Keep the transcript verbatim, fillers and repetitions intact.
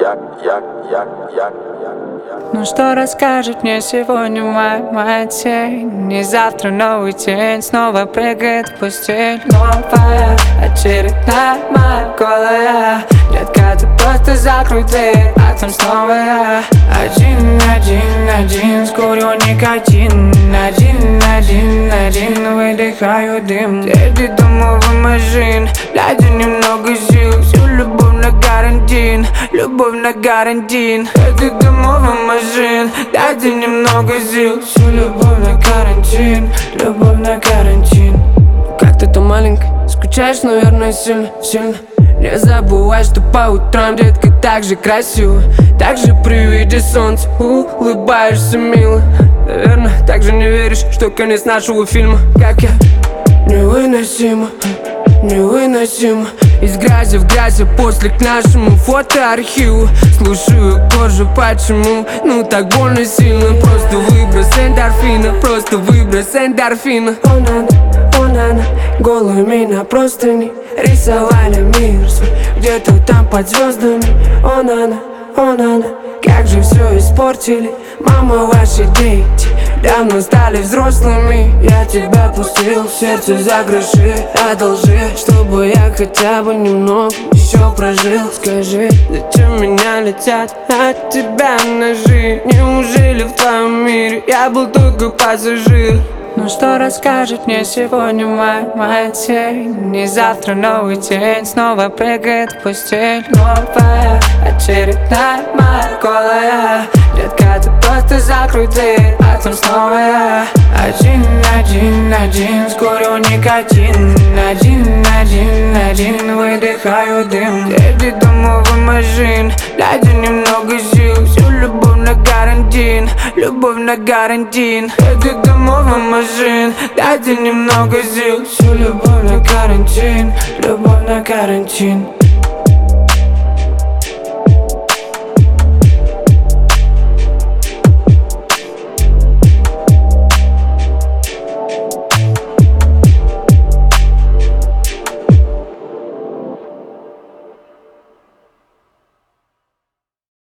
як, як, як, як, як. Ну что расскажет мне сегодня моя, моя тень? И завтра новый день снова прыгает в постель. Новая очередная моя голая. Детка, ты просто закрой дверь, а там снова я. Один, один, один, скурю никотин. Один, один, один, выдыхаю дым. Среди домов и машин, глядя немного сил. Всю любовь на карантин, любовь на карантин. Среди домов и машин, глядя немного сил. Всю любовь на карантин, любовь на карантин. Как ты то маленькая, скучаешь, наверное, сильно, сильно. Не забывай, что по утрам, детка, так же красиво. Так же при виде солнца улыбаешься мило. Наверное, так же не веришь, что конец нашего фильма. Как я невыносимо, невыносимо. Из грязи в грязи после к нашему фотоархиву. Слушаю кожу, почему, ну так больно сильно. Просто выброс эндорфина, просто выброс эндорфина. О, надо, о, надо, голыми на простыни рисовали мир свой где-то там под звездами. О, надо, о, надо, как же все испортили. Мама, ваши дети давно стали взрослыми. Я тебя пустил в сердце за гроши. Одолжи, чтобы я хотя бы немного еще прожил. Скажи, зачем меня летят от тебя ножи? Неужели в твоем мире я был только пассажир? Ну что расскажет мне сегодня моя, моя тень? И завтра новый день снова прыгает в постель. Новая очередная моя голая. Детка, ты просто закрой дверь, а там снова я. Один, один, один, скурю никотин. Один, один, один, выдыхаю дым. Среди домов и машин, глядя немного сил. Всю любовь на карантин, любовь на карантин. Среди домов и машин, глядя немного сил. Всю любовь на карантин, любовь на карантин.